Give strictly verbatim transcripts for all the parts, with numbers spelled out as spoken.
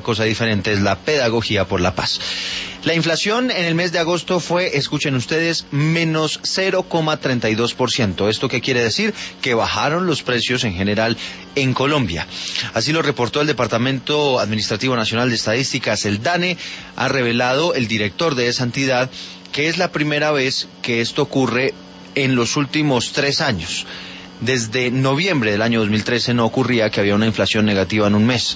Cosa diferente es la pedagogía por la paz. La inflación en el mes de agosto fue, escuchen ustedes, menos cero coma treinta y dos por ciento. ¿Esto qué quiere decir? Que bajaron los precios en general en Colombia. Así lo reportó el Departamento Administrativo Nacional de Estadísticas, el DANE. Ha revelado el director de esa entidad que es la primera vez que esto ocurre en los últimos tres años. Desde noviembre del año dos mil trece no ocurría que había una inflación negativa en un mes.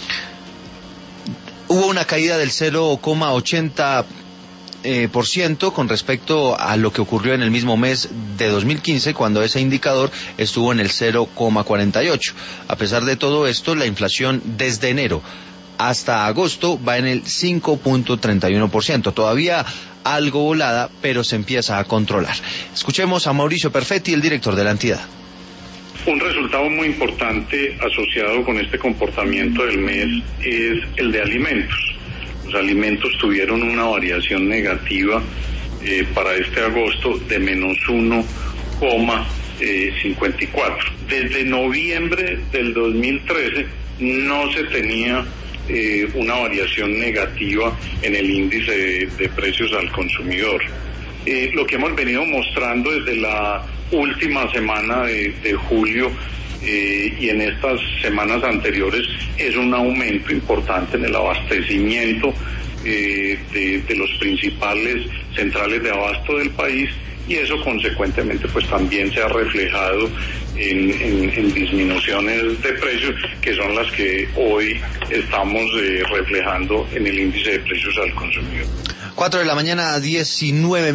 Hubo una caída del cero coma ochenta eh, por ciento con respecto a lo que ocurrió en el mismo mes de dos mil quince, cuando ese indicador estuvo en el cero coma cuarenta y ocho. A pesar de todo esto, la inflación desde enero hasta agosto va en el cinco punto treinta y uno por ciento. Todavía algo volada, pero se empieza a controlar. Escuchemos a Mauricio Perfetti, el director de la entidad. Un resultado muy importante asociado con este comportamiento del mes es el de alimentos. Los alimentos tuvieron una variación negativa eh, para este agosto de menos uno coma cincuenta y cuatro. Desde noviembre del dos mil trece no se tenía eh, una variación negativa en el índice de, de precios al consumidor. Eh, lo que hemos venido mostrando desde la última semana de, de julio eh, y en estas semanas anteriores es un aumento importante en el abastecimiento eh, de, de los principales centrales de abasto del país, y eso consecuentemente pues también se ha reflejado en, en, en disminuciones de precios, que son las que hoy estamos eh, reflejando en el índice de precios al consumidor. Cuatro de la mañana, diecinueve